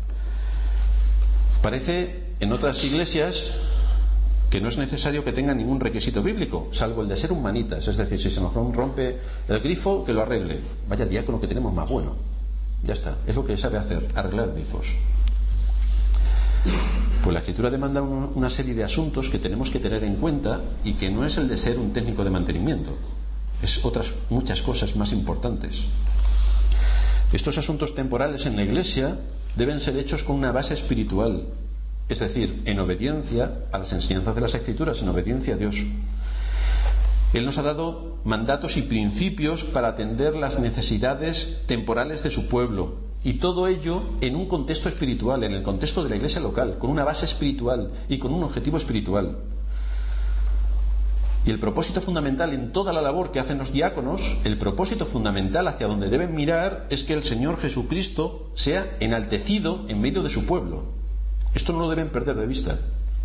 Parece en otras iglesias que no es necesario que tenga ningún requisito bíblico, salvo el de ser humanitas. Es decir, si se nos rompe el grifo, que lo arregle. Vaya diácono que tenemos más bueno. Ya está, es lo que sabe hacer, arreglar grifos. Pues la Escritura demanda una serie de asuntos que tenemos que tener en cuenta, y que no es el de ser un técnico de mantenimiento, es otras muchas cosas más importantes. Estos asuntos temporales en la Iglesia deben ser hechos con una base espiritual, es decir, en obediencia a las enseñanzas de las Escrituras, en obediencia a Dios. Él nos ha dado mandatos y principios para atender las necesidades temporales de su pueblo, y todo ello en un contexto espiritual, en el contexto de la iglesia local, con una base espiritual y con un objetivo espiritual. Y el propósito fundamental en toda la labor que hacen los diáconos, el propósito fundamental hacia donde deben mirar, es que el Señor Jesucristo sea enaltecido en medio de su pueblo. Esto no lo deben perder de vista.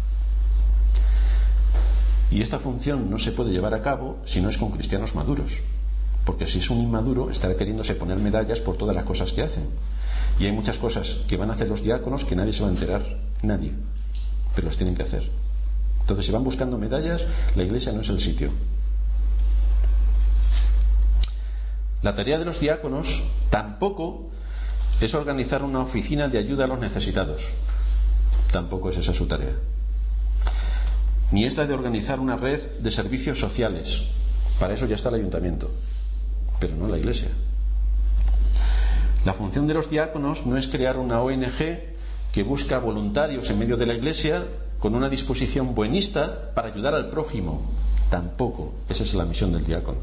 Y esta función no se puede llevar a cabo si no es con cristianos maduros, porque si es un inmaduro estará queriéndose poner medallas por todas las cosas que hacen. Y hay muchas cosas que van a hacer los diáconos que nadie se va a enterar, nadie, pero las tienen que hacer. Entonces, si van buscando medallas, la iglesia no es el sitio. La tarea de los diáconos tampoco es organizar una oficina de ayuda a los necesitados. Tampoco es esa su tarea. Ni es la de organizar una red de servicios sociales. Para eso ya está el ayuntamiento, pero no la iglesia. La función de los diáconos no es crear una O N G que busca voluntarios en medio de la iglesia con una disposición buenista para ayudar al prójimo. Tampoco esa es la misión del diácono.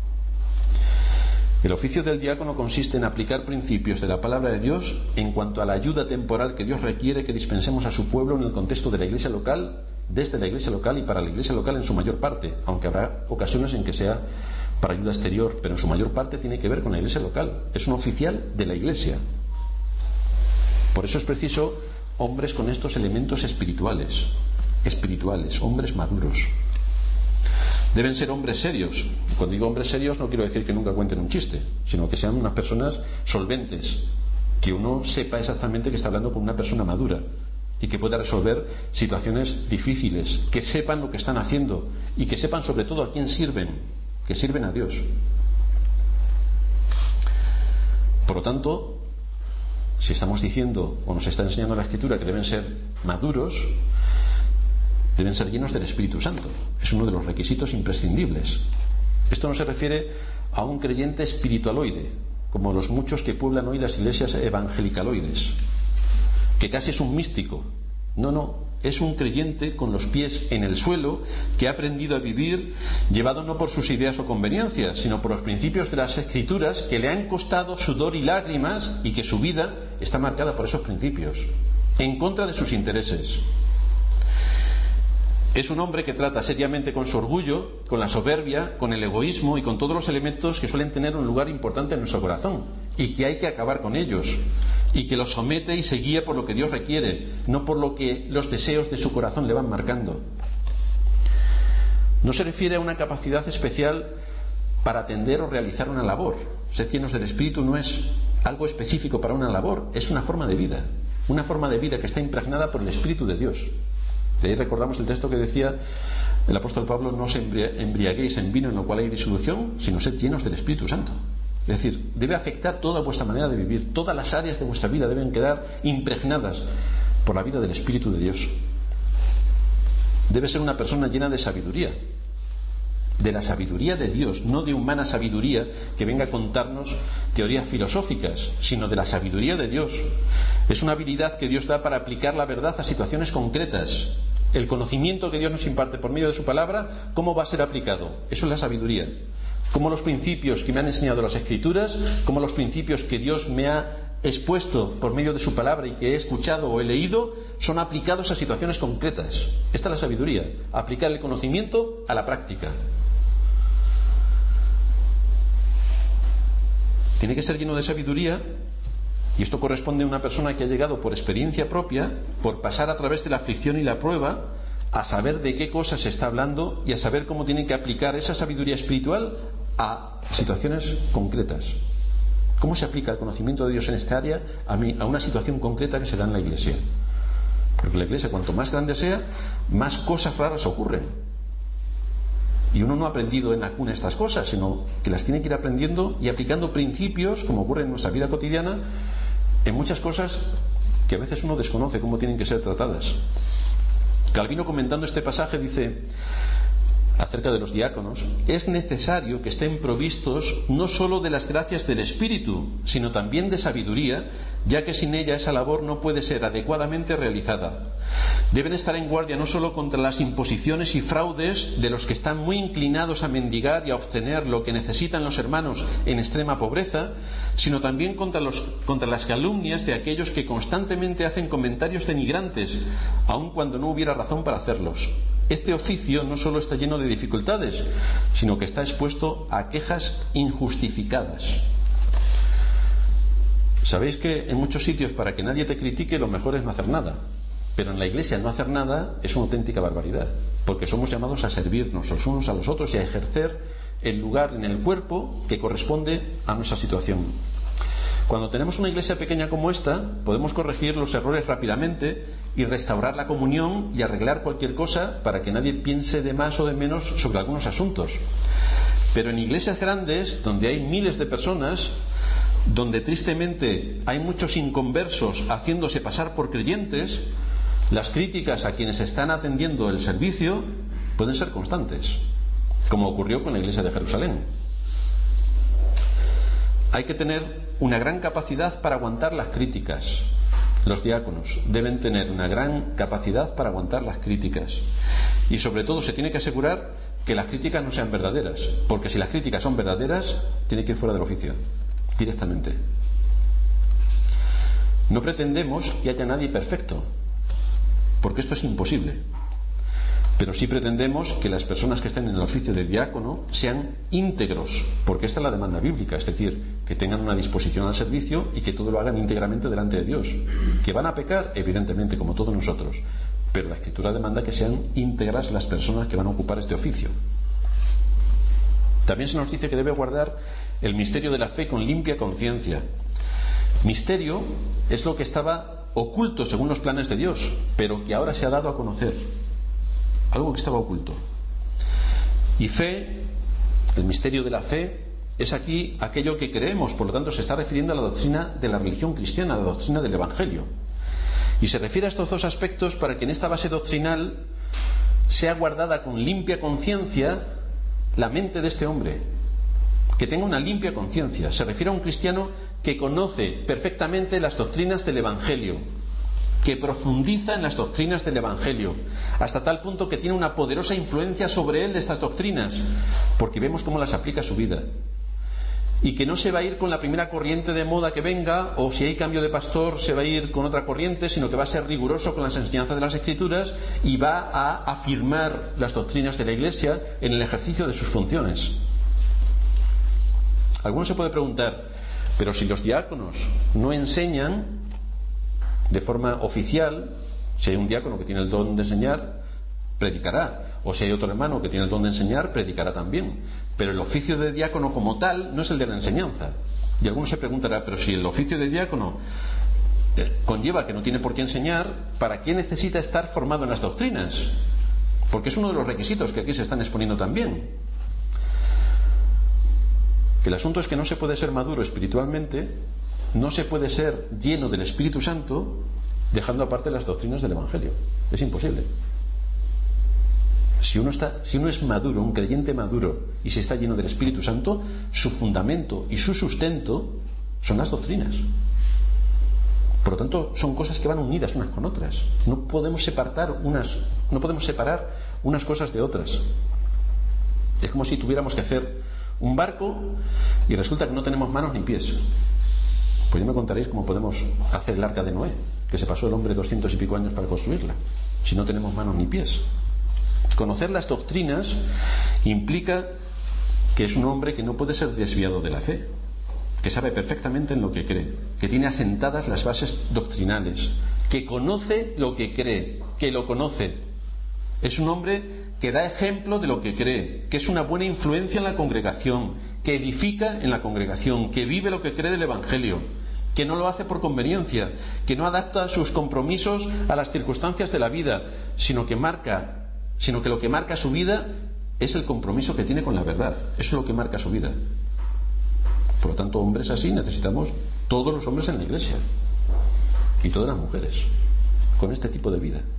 El oficio del diácono consiste en aplicar principios de la palabra de Dios en cuanto a la ayuda temporal que Dios requiere que dispensemos a su pueblo en el contexto de la iglesia local, desde la iglesia local y para la iglesia local en su mayor parte, aunque habrá ocasiones en que sea para ayuda exterior, pero en su mayor parte tiene que ver con la iglesia local. Es un oficial de la iglesia. Por eso es preciso hombres con estos elementos espirituales, espirituales, hombres maduros. Deben ser hombres serios. Cuando digo hombres serios no quiero decir que nunca cuenten un chiste, sino que sean unas personas solventes, que uno sepa exactamente que está hablando con una persona madura y que pueda resolver situaciones difíciles, que sepan lo que están haciendo y que sepan sobre todo a quién sirven, que sirven a Dios. Por lo tanto, si estamos diciendo o nos está enseñando la Escritura que deben ser maduros, deben ser llenos del Espíritu Santo. Es uno de los requisitos imprescindibles. Esto no se refiere a un creyente espiritualoide, como los muchos que pueblan hoy las iglesias evangelicaloides, que casi es un místico. No, no, es un creyente con los pies en el suelo, que ha aprendido a vivir llevado no por sus ideas o conveniencias, sino por los principios de las Escrituras, que le han costado sudor y lágrimas, y que su vida está marcada por esos principios, en contra de sus intereses. Es un hombre que trata seriamente con su orgullo, con la soberbia, con el egoísmo y con todos los elementos que suelen tener un lugar importante en nuestro corazón, y que hay que acabar con ellos, y que los somete y se guía por lo que Dios requiere, no por lo que los deseos de su corazón le van marcando. No se refiere a una capacidad especial para atender o realizar una labor. Ser llenos del Espíritu no es algo específico para una labor, es una forma de vida, una forma de vida que está impregnada por el Espíritu de Dios. De ahí recordamos el texto que decía el apóstol Pablo: no os embriaguéis en vino en lo cual hay disolución, sino sed llenos del Espíritu Santo. Es decir, debe afectar toda vuestra manera de vivir, todas las áreas de vuestra vida deben quedar impregnadas por la vida del Espíritu de Dios. Debe ser una persona llena de sabiduría, de la sabiduría de Dios, no de humana sabiduría que venga a contarnos teorías filosóficas, sino de la sabiduría de Dios. Es una habilidad que Dios da para aplicar la verdad a situaciones concretas. El conocimiento que Dios nos imparte por medio de su palabra, ¿cómo va a ser aplicado? Eso es la sabiduría. Como los principios que me han enseñado las Escrituras, como los principios que Dios me ha expuesto por medio de su palabra y que he escuchado o he leído, son aplicados a situaciones concretas. Esta es la sabiduría, aplicar el conocimiento a la práctica. Tiene que ser lleno de sabiduría, y esto corresponde a una persona que ha llegado por experiencia propia, por pasar a través de la aflicción y la prueba, a saber de qué cosas se está hablando y a saber cómo tiene que aplicar esa sabiduría espiritual a situaciones concretas. ¿Cómo se aplica el conocimiento de Dios en esta área a, mí, a una situación concreta que se da en la iglesia? Porque la iglesia, cuanto más grande sea, más cosas raras ocurren. Y uno no ha aprendido en la cuna estas cosas, sino que las tiene que ir aprendiendo y aplicando principios, como ocurre en nuestra vida cotidiana, en muchas cosas que a veces uno desconoce cómo tienen que ser tratadas. Calvino, comentando este pasaje, dice acerca de los diáconos: es necesario que estén provistos no sólo de las gracias del Espíritu, sino también de sabiduría, ya que sin ella esa labor no puede ser adecuadamente realizada. Deben estar en guardia no sólo contra las imposiciones y fraudes de los que están muy inclinados a mendigar y a obtener lo que necesitan los hermanos en extrema pobreza, sino también contra, los, contra las calumnias de aquellos que constantemente hacen comentarios denigrantes, aun cuando no hubiera razón para hacerlos. Este oficio no solo está lleno de dificultades, sino que está expuesto a quejas injustificadas. Sabéis que en muchos sitios, para que nadie te critique, lo mejor es no hacer nada. Pero en la iglesia no hacer nada es una auténtica barbaridad, porque somos llamados a servirnos los unos a los otros y a ejercer el lugar en el cuerpo que corresponde a nuestra situación. Cuando tenemos una iglesia pequeña como esta, podemos corregir los errores rápidamente y restaurar la comunión y arreglar cualquier cosa para que nadie piense de más o de menos sobre algunos asuntos. Pero en iglesias grandes, donde hay miles de personas, donde tristemente hay muchos inconversos haciéndose pasar por creyentes, las críticas a quienes están atendiendo el servicio pueden ser constantes, como ocurrió con la iglesia de Jerusalén. Hay que tener una gran capacidad para aguantar las críticas. Los diáconos deben tener una gran capacidad para aguantar las críticas. Y sobre todo se tiene que asegurar que las críticas no sean verdaderas, porque si las críticas son verdaderas, tiene que ir fuera del oficio, directamente. No pretendemos que haya nadie perfecto, porque esto es imposible. Pero sí pretendemos que las personas que estén en el oficio de diácono sean íntegros, porque esta es la demanda bíblica, es decir, que tengan una disposición al servicio y que todo lo hagan íntegramente delante de Dios. Que van a pecar, evidentemente, como todos nosotros, pero la Escritura demanda que sean íntegras las personas que van a ocupar este oficio. También se nos dice que debe guardar el misterio de la fe con limpia conciencia. Misterio es lo que estaba oculto según los planes de Dios, pero que ahora se ha dado a conocer. Algo que estaba oculto. Y fe, el misterio de la fe, es aquí aquello que creemos, por lo tanto se está refiriendo a la doctrina de la religión cristiana, a la doctrina del Evangelio. Y se refiere a estos dos aspectos para que en esta base doctrinal sea guardada con limpia conciencia la mente de este hombre, que tenga una limpia conciencia. Se refiere a un cristiano que conoce perfectamente las doctrinas del Evangelio, que profundiza en las doctrinas del Evangelio, hasta tal punto que tiene una poderosa influencia sobre él estas doctrinas, porque vemos cómo las aplica a su vida. Y que no se va a ir con la primera corriente de moda que venga, o si hay cambio de pastor se va a ir con otra corriente, sino que va a ser riguroso con las enseñanzas de las Escrituras y va a afirmar las doctrinas de la Iglesia en el ejercicio de sus funciones. Alguno se puede preguntar, pero si los diáconos no enseñan de forma oficial, si hay un diácono que tiene el don de enseñar, predicará, o si hay otro hermano que tiene el don de enseñar, predicará también, pero el oficio de diácono como tal no es el de la enseñanza. Y alguno se preguntará, pero si el oficio de diácono conlleva que no tiene por qué enseñar, ¿para qué necesita estar formado en las doctrinas? Porque es uno de los requisitos que aquí se están exponiendo también. El asunto es que no se puede ser maduro espiritualmente, no se puede ser lleno del Espíritu Santo dejando aparte las doctrinas del Evangelio. Es imposible. Si uno está, si uno es maduro, un creyente maduro, y se está lleno del Espíritu Santo, su fundamento y su sustento son las doctrinas. Por lo tanto, son cosas que van unidas unas con otras. No podemos separar unas, no podemos separar unas cosas de otras. Es como si tuviéramos que hacer un barco y resulta que no tenemos manos ni pies. Pues ya me contaréis cómo podemos hacer el arca de Noé, que se pasó el hombre doscientos y pico años para construirla, si no tenemos manos ni pies. Conocer las doctrinas implica que es un hombre que no puede ser desviado de la fe, que sabe perfectamente en lo que cree, que tiene asentadas las bases doctrinales, que conoce lo que cree, que lo conoce. Es un hombre que da ejemplo de lo que cree, que es una buena influencia en la congregación, que edifica en la congregación, que vive lo que cree del Evangelio, que no lo hace por conveniencia, que no adapta sus compromisos a las circunstancias de la vida, sino que marca sino que lo que marca su vida es el compromiso que tiene con la verdad. Eso es lo que marca su vida. Por lo tanto, hombres así necesitamos todos los hombres en la iglesia y todas las mujeres con este tipo de vida.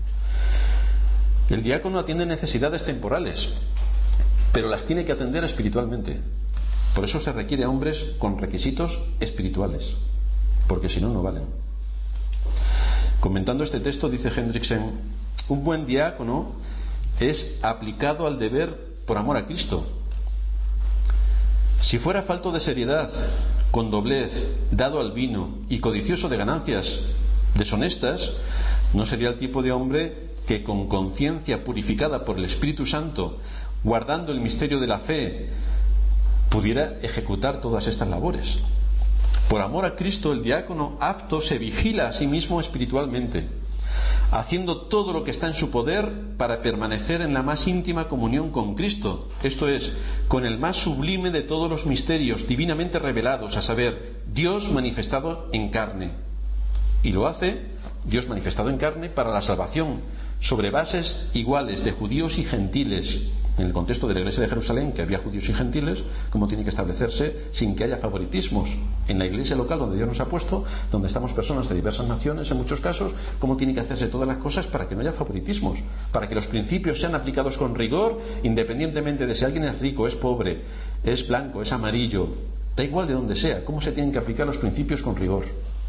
El diácono atiende necesidades temporales, pero las tiene que atender espiritualmente. Por eso se requiere a hombres con requisitos espirituales, porque si no, no valen. Comentando este texto, dice Hendriksen, un buen diácono es aplicado al deber por amor a Cristo. Si fuera falto de seriedad, con doblez, dado al vino y codicioso de ganancias deshonestas, no sería el tipo de hombre que con conciencia purificada por el Espíritu Santo, guardando el misterio de la fe, pudiera ejecutar todas estas labores. Por amor a Cristo, el diácono apto se vigila a sí mismo espiritualmente, haciendo todo lo que está en su poder para permanecer en la más íntima comunión con Cristo, esto es, con el más sublime de todos los misterios divinamente revelados, a saber, Dios manifestado en carne. Y lo hace, Dios manifestado en carne, para la salvación, sobre bases iguales de judíos y gentiles. En el contexto de la iglesia de Jerusalén, que había judíos y gentiles, ¿cómo tiene que establecerse sin que haya favoritismos? En la iglesia local donde Dios nos ha puesto, donde estamos personas de diversas naciones en muchos casos, ¿cómo tiene que hacerse todas las cosas para que no haya favoritismos? Para que los principios sean aplicados con rigor, independientemente de si alguien es rico, es pobre, es blanco, es amarillo, da igual de donde sea, ¿cómo se tienen que aplicar los principios con rigor?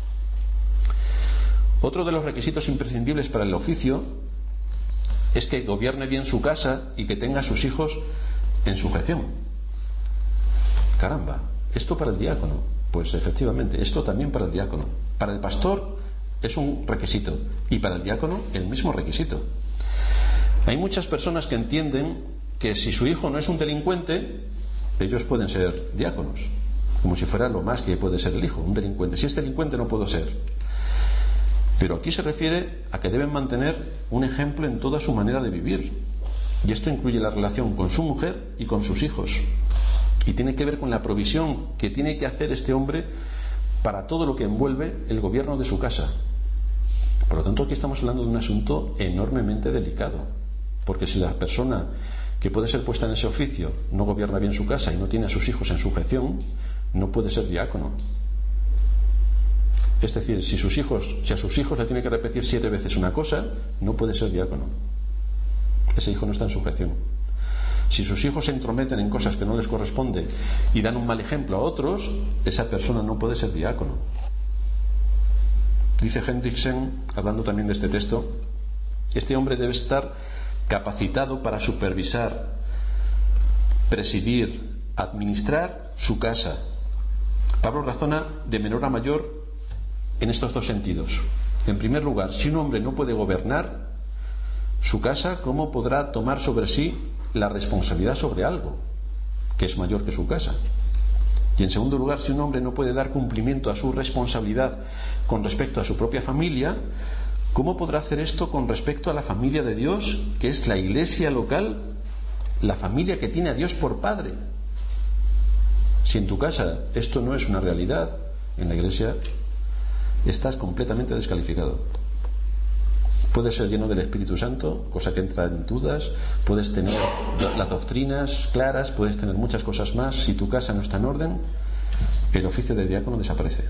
Otro de los requisitos imprescindibles para el oficio es que gobierne bien su casa y que tenga a sus hijos en sujeción. Caramba, esto para el diácono, pues efectivamente, esto también para el diácono. Para el pastor es un requisito y para el diácono el mismo requisito. Hay muchas personas que entienden que si su hijo no es un delincuente, ellos pueden ser diáconos, como si fuera lo más que puede ser el hijo, un delincuente. Si es delincuente no puedo ser. Pero aquí se refiere a que deben mantener un ejemplo en toda su manera de vivir. Y esto incluye la relación con su mujer y con sus hijos. Y tiene que ver con la provisión que tiene que hacer este hombre para todo lo que envuelve el gobierno de su casa. Por lo tanto, aquí estamos hablando de un asunto enormemente delicado, porque si la persona que puede ser puesta en ese oficio no gobierna bien su casa y no tiene a sus hijos en sujeción, no puede ser diácono. Es decir, si sus hijos, si a sus hijos le tiene que repetir siete veces una cosa, no puede ser diácono. Ese hijo no está en sujeción. Si sus hijos se entrometen en cosas que no les corresponde y dan un mal ejemplo a otros, esa persona no puede ser diácono. Dice Hendriksen, hablando también de este texto, este hombre debe estar capacitado para supervisar, presidir, administrar su casa. Pablo razona de menor a mayor en estos dos sentidos. En primer lugar, si un hombre no puede gobernar su casa, ¿cómo podrá tomar sobre sí la responsabilidad sobre algo que es mayor que su casa? Y en segundo lugar, si un hombre no puede dar cumplimiento a su responsabilidad con respecto a su propia familia, ¿cómo podrá hacer esto con respecto a la familia de Dios, que es la iglesia local, la familia que tiene a Dios por padre? Si en tu casa esto no es una realidad, en la iglesia estás completamente descalificado. Puedes ser lleno del Espíritu Santo, cosa que entra en dudas, puedes tener las doctrinas claras, puedes tener muchas cosas más. Si tu casa no está en orden, el oficio de diácono desaparece.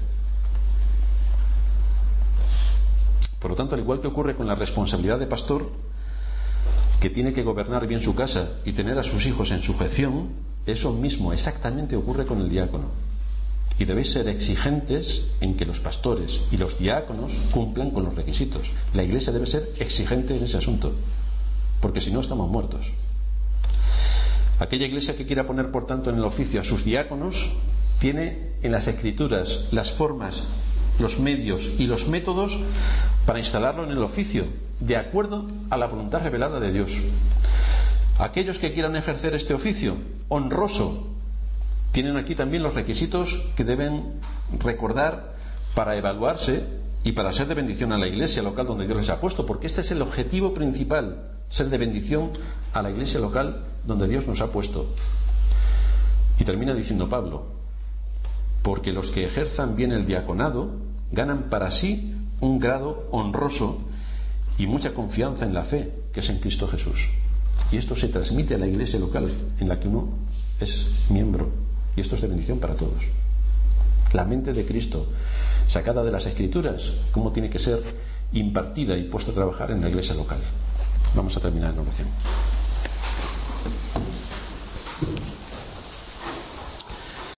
Por lo tanto, al igual que ocurre con la responsabilidad de pastor, que tiene que gobernar bien su casa y tener a sus hijos en sujeción, eso mismo exactamente ocurre con el diácono. Y debéis ser exigentes en que los pastores y los diáconos cumplan con los requisitos. La iglesia debe ser exigente en ese asunto, porque si no estamos muertos. Aquella iglesia que quiera poner, por tanto, en el oficio a sus diáconos, tiene en las Escrituras las formas, los medios y los métodos para instalarlo en el oficio, de acuerdo a la voluntad revelada de Dios. Aquellos que quieran ejercer este oficio honroso, tienen aquí también los requisitos que deben recordar para evaluarse y para ser de bendición a la iglesia local donde Dios les ha puesto, porque este es el objetivo principal, ser de bendición a la iglesia local donde Dios nos ha puesto. Y termina diciendo Pablo, porque los que ejerzan bien el diaconado ganan para sí un grado honroso y mucha confianza en la fe, que es en Cristo Jesús. Y esto se transmite a la iglesia local en la que uno es miembro. Y esto es de bendición para todos. La mente de Cristo, sacada de las Escrituras, cómo tiene que ser impartida y puesta a trabajar en la iglesia local. Vamos a terminar en oración.